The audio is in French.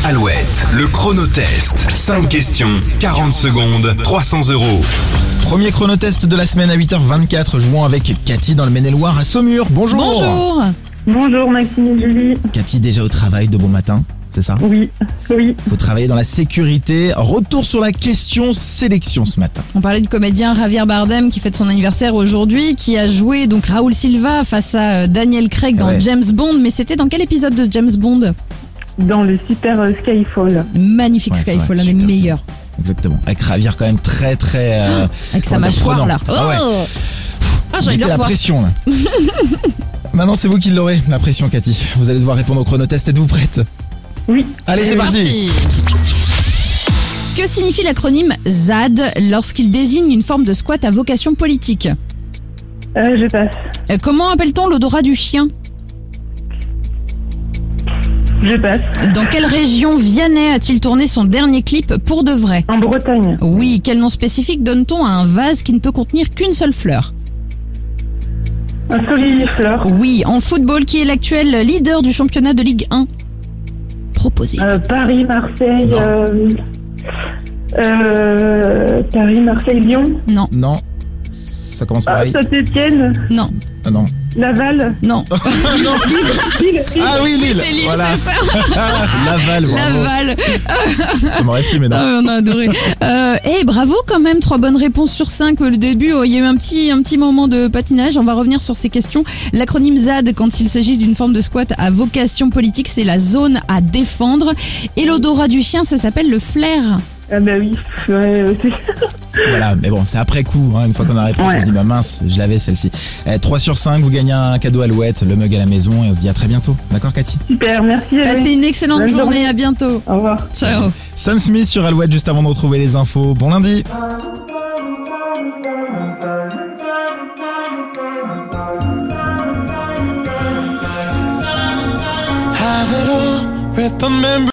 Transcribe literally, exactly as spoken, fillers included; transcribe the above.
Alouette, le chronotest. cinq questions, quarante secondes, trois cents euros. Premier chronotest de la semaine à huit heures vingt-quatre, jouons avec Cathy dans le Maine-et-Loire à Saumur. Bonjour. Bonjour. Bonjour Maxime et Julie. Cathy, déjà au travail de bon matin, c'est ça? Oui, oui. Faut travailler dans la sécurité. Retour sur la question sélection ce matin. On parlait du comédien Javier Bardem qui fête son anniversaire aujourd'hui, qui a joué donc Raoul Silva face à Daniel Craig dans Ouais. James Bond. Mais c'était dans quel épisode de James Bond? Dans le super euh, Skyfall. Magnifique Ouais, c'est Skyfall, vrai, l'un des super meilleurs. Exactement. Avec Javier quand même très très... euh, Avec sa comment dire, mâchoire prenant. là. Ah ouais. Oh ah, j'ai envie de Mettez le la revoir. pression là. Maintenant c'est vous qui l'aurez, la pression Cathy. Vous allez devoir répondre au chronotest. Êtes-vous prête? Oui. Allez, c'est parti. Que signifie l'acronyme Z A D lorsqu'il désigne une forme de squat à vocation politique? Euh, je passe. Euh, Comment appelle-t-on l'odorat du chien? Je passe. Dans quelle région Vianney a-t-il tourné son dernier clip pour de vrai? En Bretagne. Oui, quel nom spécifique donne-t-on à un vase qui ne peut contenir qu'une seule fleur? Un solifleur. Oui, en football, qui est l'actuel leader du championnat de Ligue un? Proposé. Euh, Paris, Marseille. Non. Euh, euh, Paris, Marseille, Lyon. Non, Non. Ça commence Ah, pareil. Saint-Étienne. non, Ah non. Laval. non. non. Lille. Lille. Ah oui, Lille. C'est Lille, Voilà. c'est ça. Laval, bravo. Laval. Ça m'aurait plu, mais non. Ah, on a adoré. Euh, hey, bravo quand même, trois bonnes réponses sur cinq. Le début, oh, il y a eu un petit, un petit moment de patinage. On va revenir sur ces questions. L'acronyme Z A D, quand il s'agit d'une forme de squat à vocation politique, c'est la zone à défendre. Et l'odorat du chien, ça s'appelle le flair. Ah bah oui. Ouais, euh, c'est- Voilà, mais bon, c'est après coup, hein, une fois qu'on a répondu, Ouais. on se dit, bah mince, je l'avais celle-ci. Eh, trois sur cinq, vous gagnez un cadeau Alouette, le mug à la maison, et on se dit à très bientôt. D'accord, Cathy? Super, merci. Passez Alex. une excellente Bonne journée. journée. À bientôt. Au revoir. Ciao. Sam Smith sur Alouette, juste avant de retrouver les infos. Bon lundi! Have it all, rip, remember